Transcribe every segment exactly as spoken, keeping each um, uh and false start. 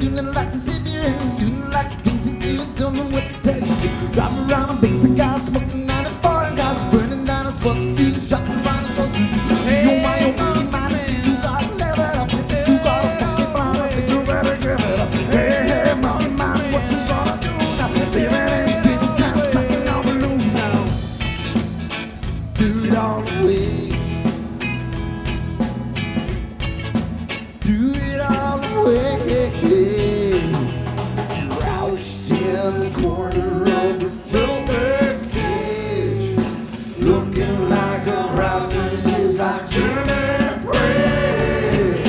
feeling like the city and doing like things you do, don't know what to tell you. Driving around a big cigar, smoking ninety-four, and guys burning down his fossil fuels, shopping around his old street. You're my own monkey man, you gotta live it up. You gotta fucking find it, think you better give it up. Hey, hey, monkey man, what you gonna do now? Living in tin cans, sucking on balloons now. Do it all the way. Do it all the way. Crouched in the corner of the velvet cage, looking like a rocket, just like Jimmy Page.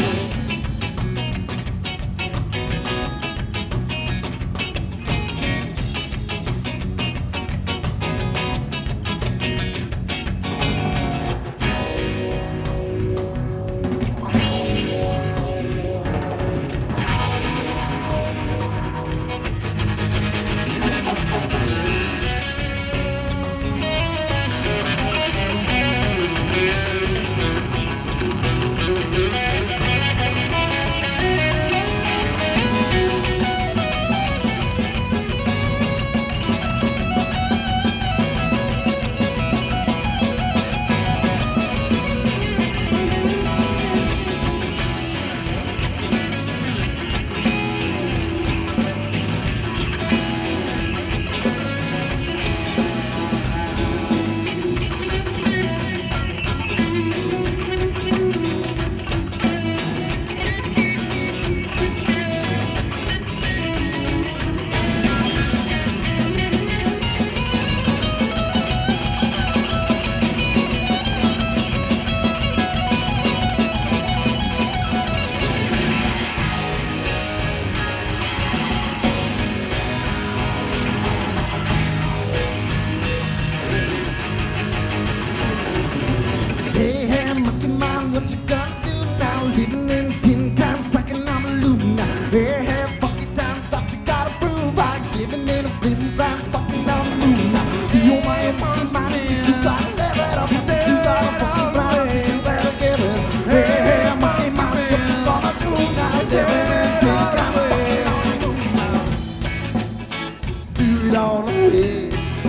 Hey, hey, monkey man, what you gonna do now? Living in tin cans, sucking on a balloon now. Hey, hey, fuck it down, thought you gotta prove by giving in a flim flam, fucking on the moon now. You're my own monkey man, you gotta live it up. You gotta fucking find it, you better give it. Hey, hey, monkey man, what you gonna do now? Living in tin cans, fucking on the moon now. Do it all the way.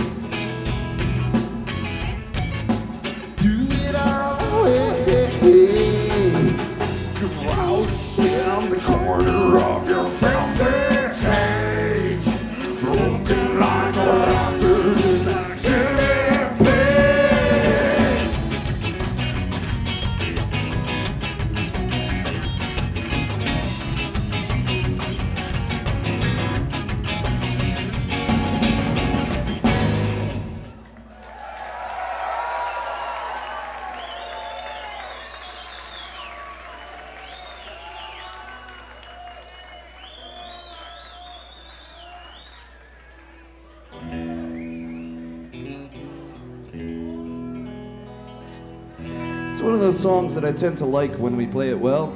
Do it all the way. Crouched in the corner of your velvet cage, looking like a rocket, just like Jimmy Page. It's one of those songs that I tend to like when we play it well.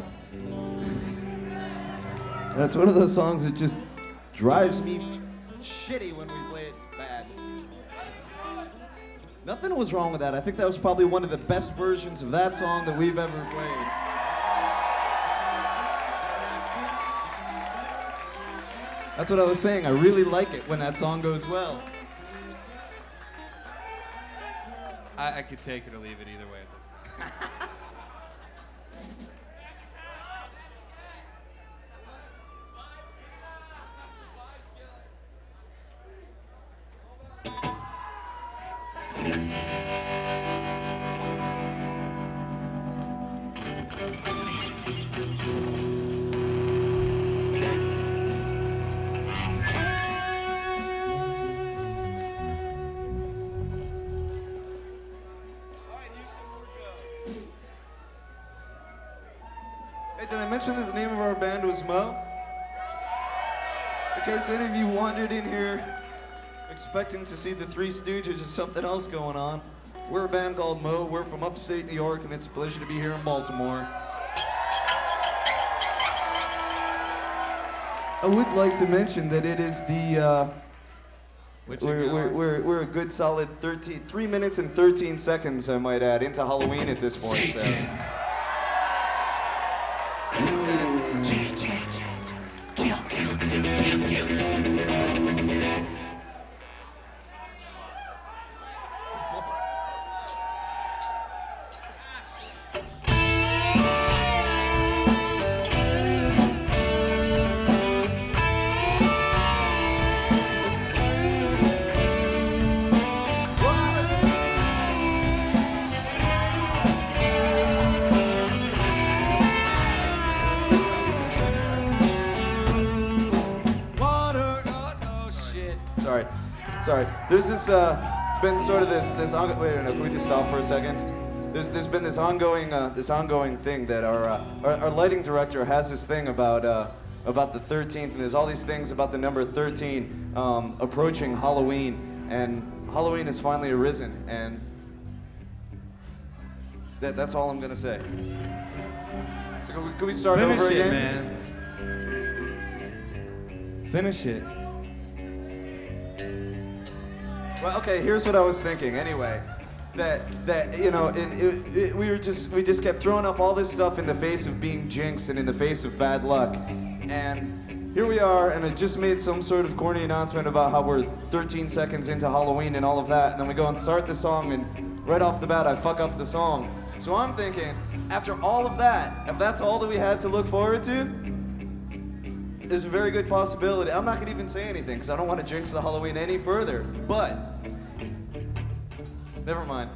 And it's one of those songs that just drives me shitty when we play it bad. Nothing was wrong with that. I think that was probably one of the best versions of that song that we've ever played. That's what I was saying. I really like it when that song goes well. I, I could take it or leave it either way. Hey, did I mention that the name of our band was Mo? In case any of you wandered in here expecting to see the Three Stooges or something else going on, we're a band called Mo. We're from upstate New York, and it's a pleasure to be here in Baltimore. I would like to mention that it is the, uh, we're, we're, we're, we're a good solid thirteen, three minutes and thirteen seconds, I might add, into Halloween at this point. So. Kill, kill, Sorry, sorry. There's this uh, been sort of this this. On- wait, no, can we just stop for a second? There's there's been this ongoing uh, this ongoing thing that our, uh, our our lighting director has this thing about uh, about the thirteenth, and there's all these things about the number thirteen um, approaching Halloween, and Halloween has finally arisen, and that that's all I'm gonna say. So can we, can we start Finish over it, again? man. Finish it. Well, okay. Here's what I was thinking. Anyway, that that you know, it, it, it, we were just we just kept throwing up all this stuff in the face of being jinxed and in the face of bad luck, and here we are, and I just made some sort of corny announcement about how we're thirteen seconds into Halloween and all of that, and then we go and start the song, and right off the bat I fuck up the song. So I'm thinking, after all of that, if that's all that we had to look forward to, there's a very good possibility. I'm not gonna even say anything because I don't want to jinx the Halloween any further, but never mind.